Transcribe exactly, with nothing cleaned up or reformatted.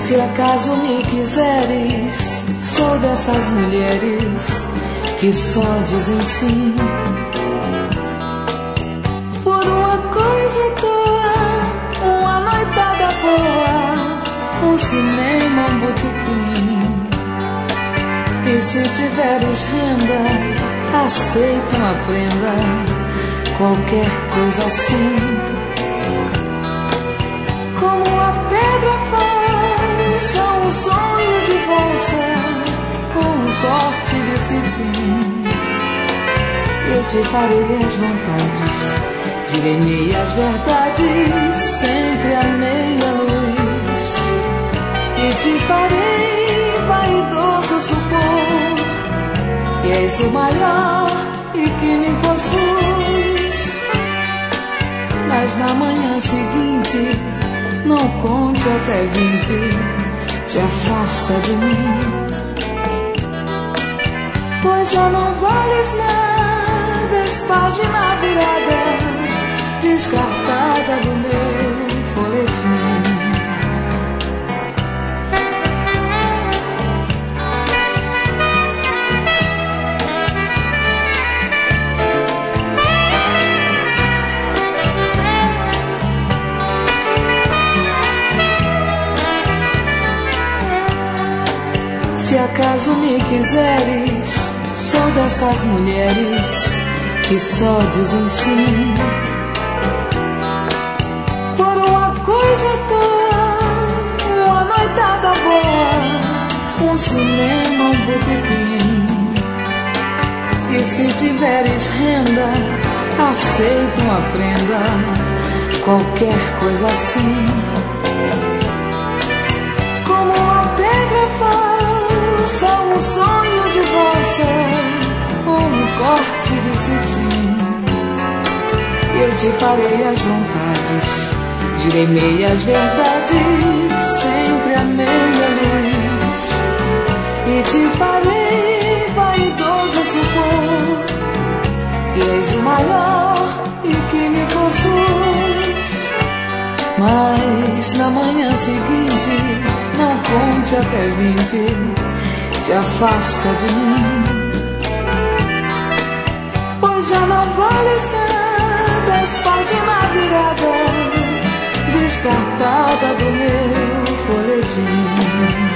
Se acaso me quiseres, sou dessas mulheres que só dizem sim por uma coisa à toa, uma noitada boa, um cinema, um botequim. E se tiveres renda, aceito uma prenda, qualquer coisa assim. Como a pedra falsa, um sonho de valsa, um corte de cetim. Eu te farei as vontades, direi meias verdades, sempre a meia luz. E te farei vaidoso supor que és o maior e que me possuis. Mas na manhã seguinte, não conte até vinte, te afasta de mim, pois já não vales nada, és página virada, descartada do meu folhetim. Se acaso me quiseres, sou dessas mulheres que só dizem sim por uma coisa à toa, uma noitada boa, um cinema, um botequim. E se tiveres renda, aceito uma prenda, qualquer coisa assim. Como uma pedra falsa, um sonho de valsa, um corte de cetim. Eu te farei as vontades, direi meias verdades, sempre a meia luz. E te farei vaidoso supor que és o maior e que me possuis. Mas na manhã seguinte, não conte até vinte, te afasta de mim, pois já não vales nada, és página virada, descartada do meu folhetim.